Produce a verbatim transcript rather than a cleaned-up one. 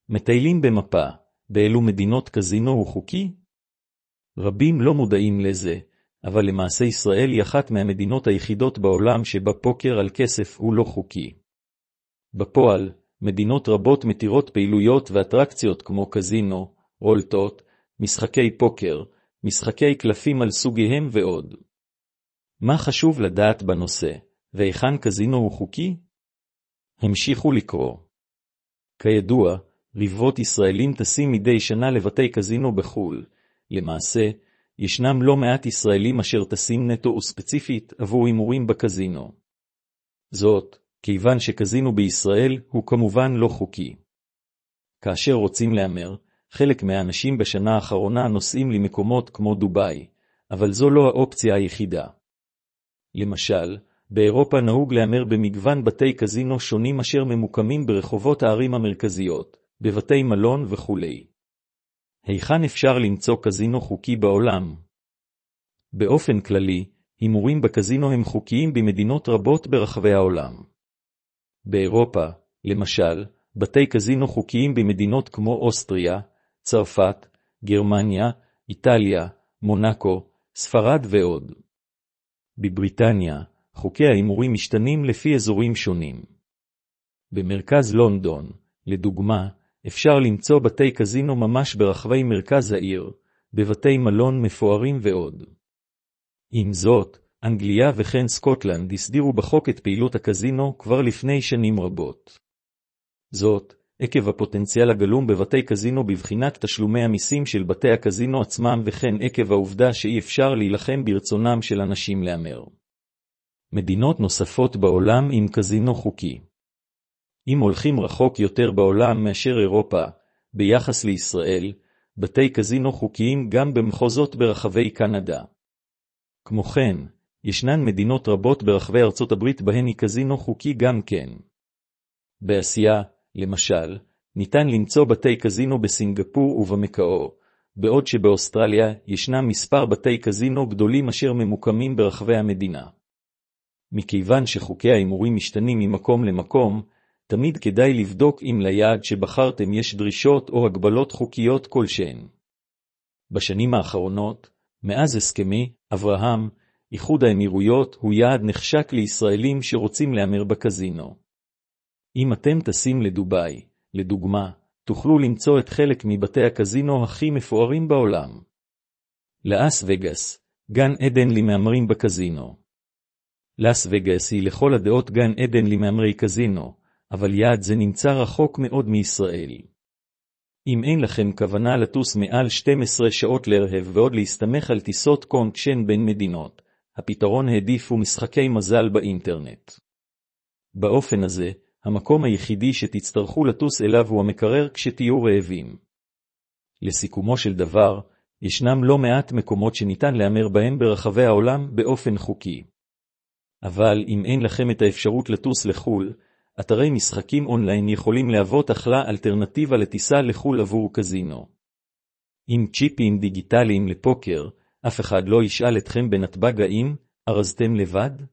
מטיילים במפה, באילו מדינות קזינו הוא חוקי? רבים לא מודעים לזה, אבל למעשה ישראל היא אחת מהמדינות היחידות בעולם שבה פוקר על כסף הוא לא חוקי. בפועל, מדינות רבות מתירות פעילויות ואטרקציות כמו קזינו, רולטות, משחקי פוקר, משחקי קלפים על סוגיהם ועוד. מה חשוב לדעת בנושא, והיכן קזינו הוא חוקי? המשיכו לקרוא. כידוע, רבבות ישראלים טסים מדי שנה לבתי קזינו בחול. למעשה, ישנם לא מעט ישראלים אשר טסים נטו וספציפית עבור הימורים בקזינו. זאת, כיוון שקזינו בישראל הוא כמובן לא חוקי. כאשר רוצים להמר, חלק מהאנשים בשנה האחרונה נוסעים למקומות כמו דוביי, אבל זו לא האופציה היחידה. למשל, באירופה נהוג להמר במגוון בתי קזינו שונים אשר ממוקמים ברחובות הערים המרכזיות, בבתי מלון וכו'. היכן אפשר למצוא קזינו חוקי בעולם? באופן כללי, הימורים בקזינו הם חוקיים במדינות רבות ברחבי העולם. באירופה, למשל, בתי קזינו חוקיים במדינות כמו אוסטריה, צרפת, גרמניה, איטליה, מונקו, ספרד ועוד. בבריטניה, חוקי ההימורים משתנים לפי אזורים שונים. במרכז לונדון, לדוגמה, אפשר למצוא בתי קזינו ממש ברחבי מרכז העיר, בבתי מלון מפוארים ועוד. עם זאת, אנגליה וכן סקוטלנד הסדירו בחוק את פעילות הקזינו כבר לפני שנים רבות. זאת, עקב הפוטנציאל הגלום בבתי קזינו בבחינת תשלומי המיסים של בתי הקזינו עצמם וכן עקב העובדה שאי אפשר להילחם ברצונם של אנשים להמר. מדינות נוספות בעולם עם קזינו חוקי. אם הולכים רחוק יותר בעולם מאשר אירופה, ביחס לישראל, בתי קזינו חוקיים גם במחוזות ברחבי קנדה. כמו כן, ישנן מדינות רבות ברחבי ארצות הברית בהן היא קזינו חוקי גם כן. באסיה, למשל, ניתן למצוא בתי קזינו בסינגפור ובמקאו, בעוד שבאוסטרליה ישנם מספר בתי קזינו גדולים אשר ממוקמים ברחבי המדינה. מכיוון שחוקי ההימורים משתנים ממקום למקום, תמיד כדאי לבדוק אם ליעד שבחרתם יש דרישות או הגבלות חוקיות כלשהן. בשנים האחרונות, מאז הסכמי אברהם, איחוד האמירויות הוא יעד נחשק לישראלים שרוצים להמר בקזינו. אם אתם טסים לדוביי, לדוגמה, תוכלו למצוא את חלק מבתי הקזינו הכי מפוארים בעולם. לאס וגאס, גן עדן למהמרים בקזינו. לאס וגאס היא לכל הדעות גן עדן למהמרי קזינו, אבל יעד זה נמצא רחוק מאוד מישראל. אם אין לכם כוונה לטוס מעל שתים עשרה שעות לרהב ועוד להסתמך על טיסות קונקשן בין מדינות, הפתרון העדיף הוא משחקי מזל באינטרנט. באופן הזה, המקום היחידי שתצטרכו לטוס אליו הוא המקרר כשתהיו רעבים. לסיכומו של דבר, ישנם לא מעט מקומות שניתן להמר בהם ברחבי העולם באופן חוקי. אבל אם אין לכם את האפשרות לטוס לחול, אתרי משחקים אונליין יכולים להוות אחלה אלטרנטיבה לטיסה לחול עבור קזינו. עם צ'יפים דיגיטליים לפוקר, אף אחד לא ישאל אתכם בנתב"ג האם ארזתם לבד?